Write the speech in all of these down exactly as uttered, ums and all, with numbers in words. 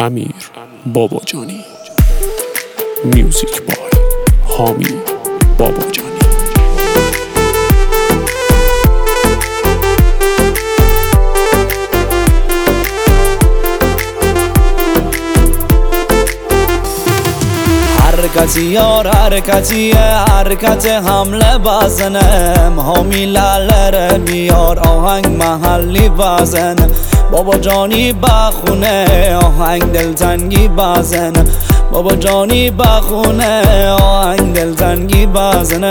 امیر باباجانی. میوزیک بای حامی باباجانی. حرکتی یار حرکتی حرکت حمله بزنم حامی لالره بیار آهنگ محلی بزن بابا جانی بخونه آهنگ دلتنگی بزن بابا جانی بخونه آهنگ دلتنگی بزنه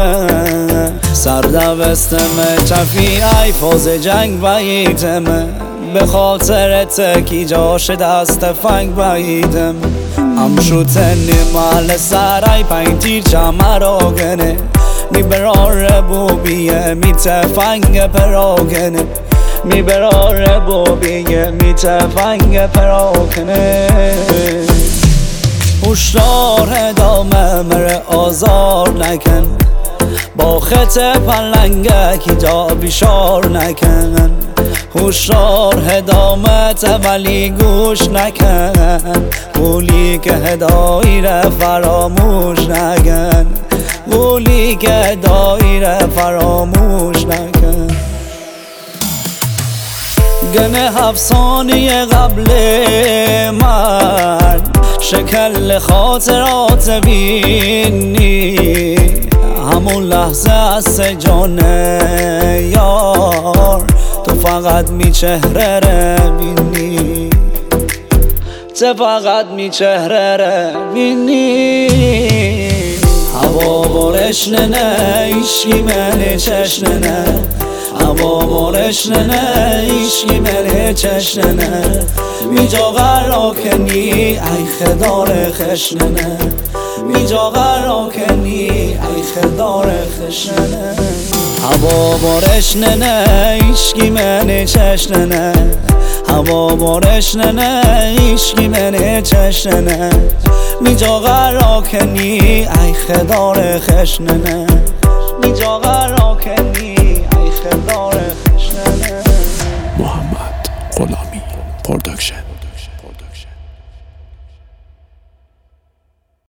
سردوستم چفی ای فوز جنگ باییدم به خاطرت کی جاش دست فنگ باییدم ام شوتنی مال سرای پنج تیر چمراغنه می براره بوبیه می تفنگ پراغنه می براره بوبیه می تفنگ پراغنه هشدار ادامه مره آزار نکن با خط پلنگه کی جا بیشار نکن هشدار هدامت ولی گوش نکن قولی که هدایی را فراموش نکن قولی که هدایی را فراموش نکن گنه هفت ثانیه قبل مرد شکل خاطرات بینی همون لحظه از جان یار تو فقط می چهره رو بینی تو فقط می چهره رو بینی هوا بارش نه ایشکی من چشنه نه هوا بارش نه ایشکی من چشنه نه می جا قرار کنی ای خدار خشنه نه می جا قرار کنی ای خدار خشنه هوا بارش نه ایشکی من چشنه نه هوا بارش نه ایشکی من چشنه نه می جا قرار کنی ای خدار خشنه نه می جا قرار کنی ای خدار